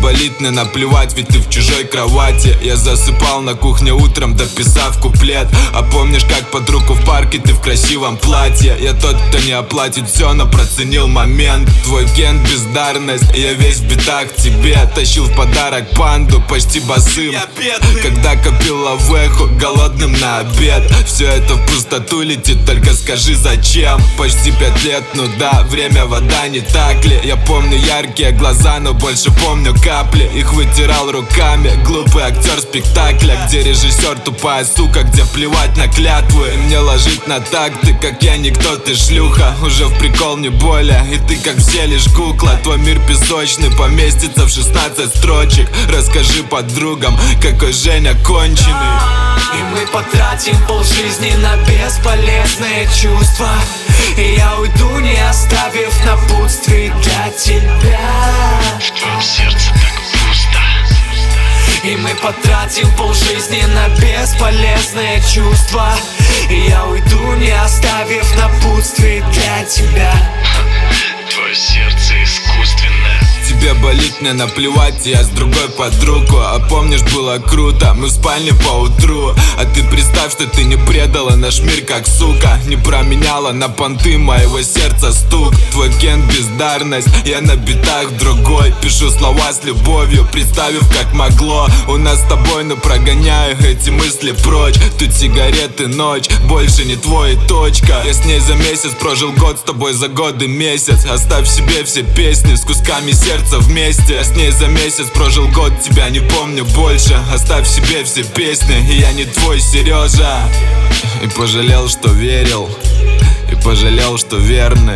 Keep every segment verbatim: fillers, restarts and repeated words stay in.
болит, мне наплевать, ведь ты в чужой кровати. Я засыпал на кухне утром, дописав куплет. А помнишь, как под руку в парке ты в красивом платье? Я тот, кто не оплатит все, но проценил момент. Твой ген бездарность, я весь в битах к тебе. Тащил в подарок панду, почти босым, когда копил лавеху, голодным на обед. Все это в пустоту летит, только скажи зачем. Почти пять лет, ну да, время, вода, не так ли? Я помню яркие глаза, но больше помню капли. Их вытирал руками, глупый актер спектакля, где режиссер тупая сука, где плевать на клятвы. И мне ложить на такты, как я никто, ты шлюха. Уже в прикол не более, и ты как все лишь кукла. Твой мир песочный поместится в шестнадцать строчек. Расскажи подругам, какой Женя конченый. И мы потратим полжизни на бесполезные чувства. И я уйду, не оставив напутствий для тебя. В твоем сердце так пусто. И мы потратим полжизни на бесполезные чувства. И я уйду, не оставив напутствий для тебя. Твое сердце искусственное. Тебе болит, мне наплевать, я с другой под руку. А помнишь, было круто, мы в спальне поутру. А ты представь, что ты не предала наш мир как сука. Не променяла на понты моего сердца стук. Твой ген бездарность, я на битах другой. Пишу слова с любовью, представив как могло. У нас с тобой, но прогоняю эти мысли прочь. Тут сигареты, ночь, больше не твой, точка. Я с ней за месяц прожил год, с тобой за годы месяц. Оставь себе все песни с кусками сердца вместе. Я с ней за месяц прожил год, тебя не помню больше. Оставь себе все песни, и я не твой Сережа. И пожалел, что верил, и пожалел, что верный.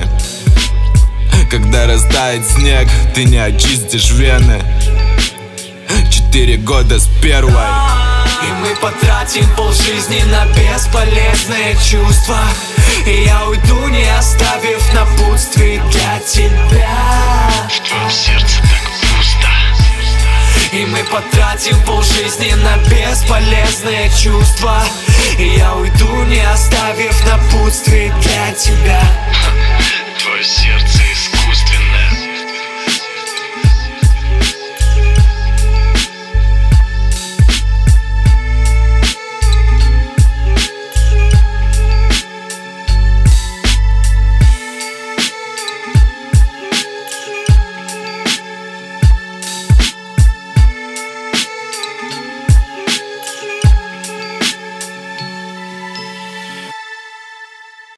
Когда растает снег, ты не очистишь вены. Четыре года с первой. И мы потратим полжизни на бесполезные чувства. И я уйду, не оставив напутствий для тебя. В твоем сердце так пусто. И мы потратим полжизни на бесполезные чувства. И я уйду, не оставив напутствий для тебя. Твое сердце